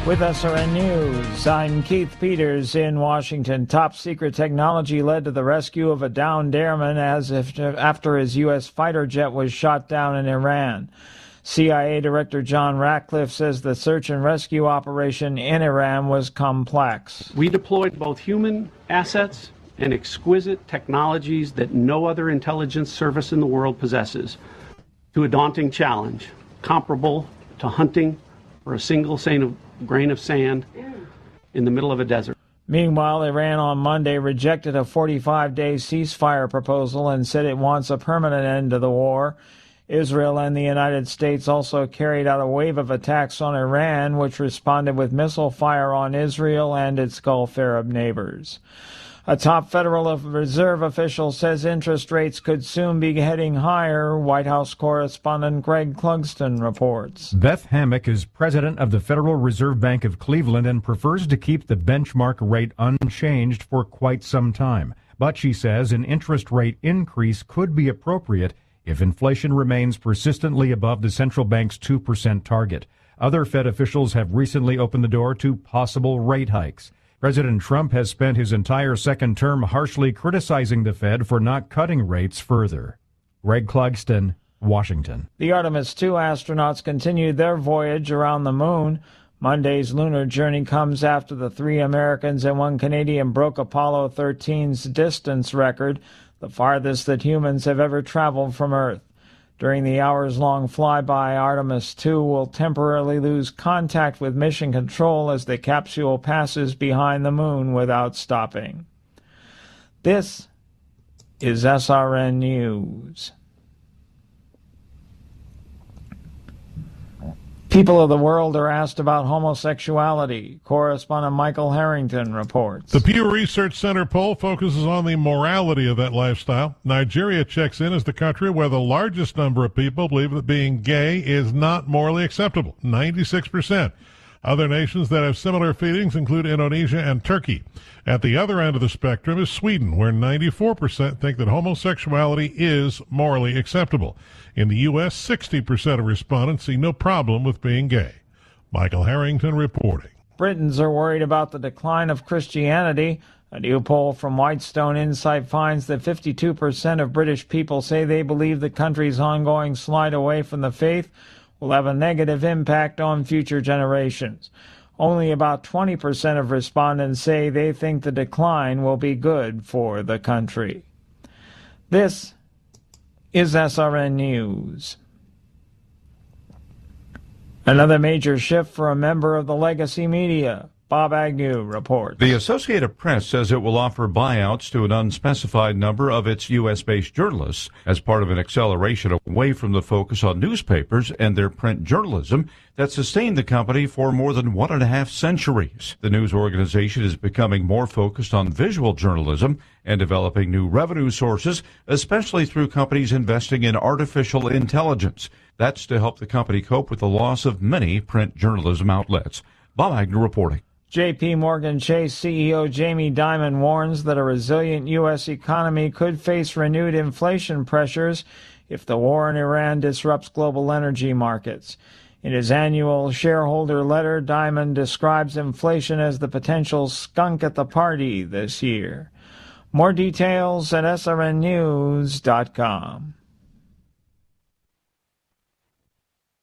With SRN News, I'm Keith Peters in Washington. Top secret technology led to the rescue of a downed airman after his U.S. fighter jet was shot down in Iran. CIA Director John Ratcliffe says the search and rescue operation in Iran was complex. We deployed both human assets and exquisite technologies that no other intelligence service in the world possesses to a daunting challenge, comparable to hunting for a single grain of sand in the middle of a desert. Meanwhile, Iran on Monday rejected a 45-day ceasefire proposal and said it wants a permanent end to the war. Israel and the United States also carried out a wave of attacks on Iran, which responded with missile fire on Israel and its Gulf Arab neighbors. A top Federal Reserve official says interest rates could soon be heading higher. White House correspondent Greg Clugston reports. Beth Hammack is president of the Federal Reserve Bank of Cleveland and prefers to keep the benchmark rate unchanged for quite some time. But she says an interest rate increase could be appropriate if inflation remains persistently above the central bank's 2% target. Other Fed officials have recently opened the door to possible rate hikes. President Trump has spent his entire second term harshly criticizing the Fed for not cutting rates further. Greg Clugston, Washington. The Artemis II astronauts continued their voyage around the moon. Monday's lunar journey comes after the 3 Americans and 1 Canadian broke Apollo 13's distance record, the farthest that humans have ever traveled from Earth. During the hours-long flyby, Artemis II will temporarily lose contact with mission control as the capsule passes behind the moon without stopping. This is SRN News. People of the world are asked about homosexuality. Correspondent Michael Harrington reports. The Pew Research Center poll focuses on the morality of that lifestyle. Nigeria checks in as the country where the largest number of people believe that being gay is not morally acceptable, 96%. Other nations that have similar feelings include Indonesia and Turkey. At the other end of the spectrum is Sweden, where 94% think that homosexuality is morally acceptable. In the U.S., 60% of respondents see no problem with being gay. Michael Harrington reporting. Britons are worried about the decline of Christianity. A new poll from Whitestone Insight finds that 52% of British people say they believe the country's ongoing slide away from the faith will have a negative impact on future generations. Only about 20% of respondents say they think the decline will be good for the country. This is SRN News. Another major shift for a member of the legacy media. Bob Agnew reports. The Associated Press says it will offer buyouts to an unspecified number of its U.S.-based journalists as part of an acceleration away from the focus on newspapers and their print journalism that sustained the company for more than 1.5 centuries. The news organization is becoming more focused on visual journalism and developing new revenue sources, especially through companies investing in artificial intelligence. That's to help the company cope with the loss of many print journalism outlets. Bob Agnew reporting. J.P. Morgan Chase CEO Jamie Dimon warns that a resilient U.S. economy could face renewed inflation pressures if the war in Iran disrupts global energy markets. In his annual shareholder letter, Dimon describes inflation as the potential skunk at the party this year. More details at srnnews.com.